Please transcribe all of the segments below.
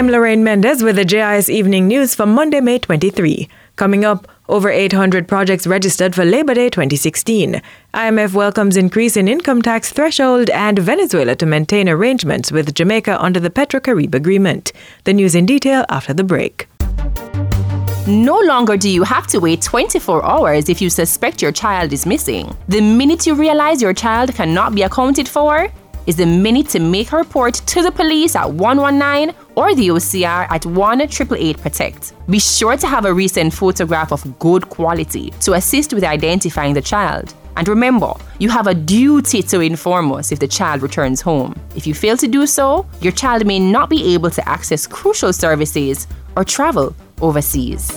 I'm Lorraine Mendez with the JIS Evening News for Monday, May 23. Coming up, over 800 projects registered for Labor Day 2016. IMF welcomes increase in income tax threshold and Venezuela to maintain arrangements with Jamaica under the Petrocaribe Agreement. The news in detail after the break. No longer do you have to wait 24 hours if you suspect your child is missing. The minute you realize your child cannot be accounted for is the minute to make a report to the police at 119 or the OCR at 1-888-PROTECT. Be sure to have a recent photograph of good quality to assist with identifying the child. And remember, you have a duty to inform us if the child returns home. If you fail to do so, your child may not be able to access crucial services or travel overseas.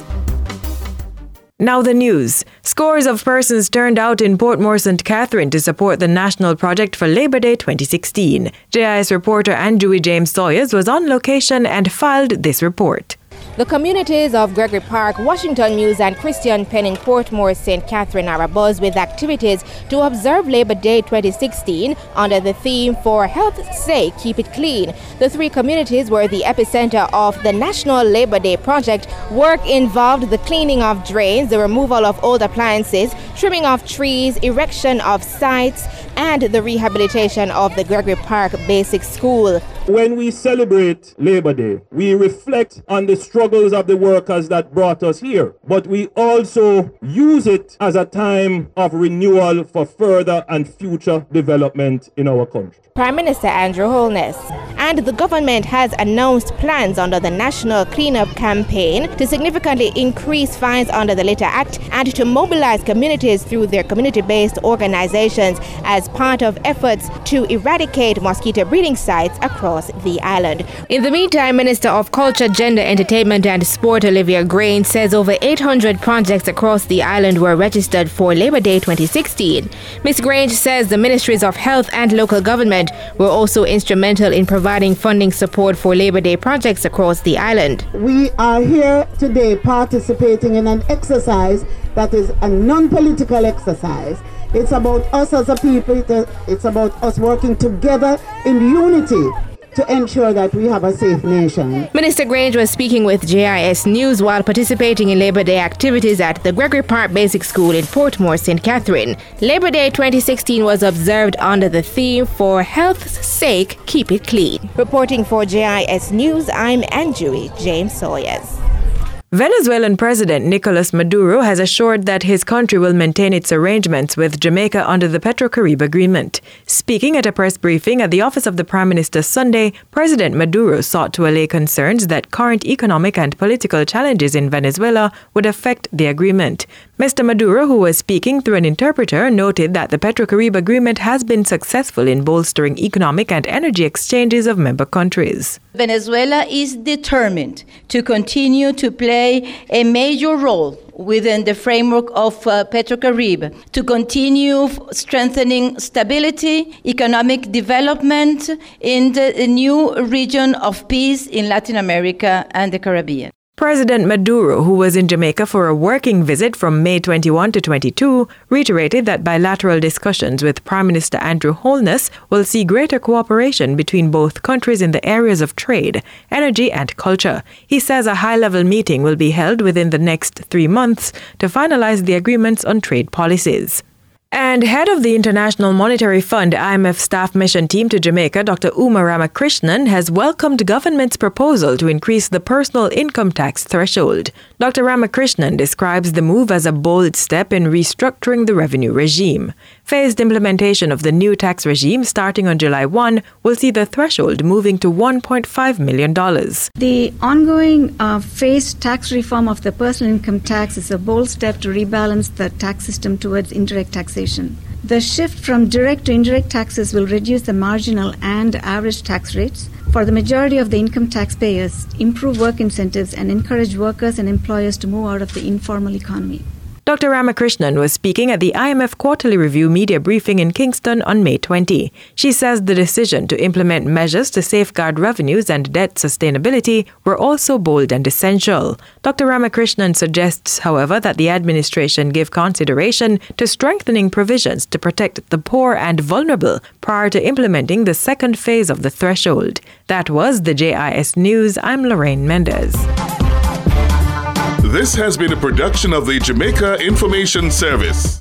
Now the news. Scores of persons turned out in Portmore St. Catherine to support the National Project for Labor Day 2016. JIS reporter Anjui James Sawyers was on location and filed this report. The communities of Gregory Park, Washington Mews and Christian Penn in Portmore St. Catherine are abuzz with activities to observe Labor Day 2016 under the theme For Health's Sake, Keep It Clean. The three communities were the epicenter of the National Labor Day Project. Work involved the cleaning of drains, the removal of old appliances, trimming of trees, erection of sites, and the rehabilitation of the Gregory Park Basic School. When we celebrate Labor Day, we reflect on the struggles of the workers that brought us here, but we also use it as a time of renewal for further and future development in our country. Prime Minister Andrew Holness. And the government has announced plans under the National Cleanup Campaign to significantly increase fines under the Litter Act and to mobilize communities through their community-based organizations as part of efforts to eradicate mosquito breeding sites across the island. In the meantime, Minister of Culture, Gender, Entertainment and Sport Olivia Grange says over 800 projects across the island were registered for Labor Day 2016. Ms. Grange says the Ministries of Health and Local Government were also instrumental in providing funding support for Labor Day projects across the island. We are here today participating in an exercise that is a non-political exercise. It's about us as a people, it's about us working together in unity to ensure that we have a safe nation. Minister Grange was speaking with JIS News while participating in Labor Day activities at the Gregory Park Basic School in Portmore St. Catherine. Labor Day 2016 was observed under the theme For Health's Sake, Keep It Clean. Reporting for JIS News, I'm Anjui James Sawyers. Venezuelan President Nicolas Maduro has assured that his country will maintain its arrangements with Jamaica under the Petrocaribe Agreement. Speaking at a press briefing at the office of the Prime Minister Sunday, President Maduro sought to allay concerns that current economic and political challenges in Venezuela would affect the agreement. Mr. Maduro, who was speaking through an interpreter, noted that the Petrocaribe Agreement has been successful in bolstering economic and energy exchanges of member countries. Venezuela is determined to continue to play a major role within the framework of Petrocaribe, to continue strengthening stability, economic development in the new region of peace in Latin America and the Caribbean. President Maduro, who was in Jamaica for a working visit from May 21 to 22, reiterated that bilateral discussions with Prime Minister Andrew Holness will see greater cooperation between both countries in the areas of trade, energy and culture. He says a high-level meeting will be held within the next 3 months to finalize the agreements on trade policies. And head of the International Monetary Fund IMF staff mission team to Jamaica, Dr. Uma Ramakrishnan, has welcomed government's proposal to increase the personal income tax threshold. Dr. Ramakrishnan describes the move as a bold step in restructuring the revenue regime. Phased implementation of the new tax regime starting on July 1 will see the threshold moving to $1.5 million. The ongoing phased tax reform of the personal income tax is a bold step to rebalance the tax system towards indirect taxation. The shift from direct to indirect taxes will reduce the marginal and average tax rates for the majority of the income taxpayers, improve work incentives, and encourage workers and employers to move out of the informal economy. Dr. Ramakrishnan was speaking at the IMF Quarterly Review media briefing in Kingston on May 20. She says the decision to implement measures to safeguard revenues and debt sustainability were also bold and essential. Dr. Ramakrishnan suggests, however, that the administration give consideration to strengthening provisions to protect the poor and vulnerable prior to implementing the second phase of the threshold. That was the JIS News. I'm Lorraine Mendez. This has been a production of the Jamaica Information Service.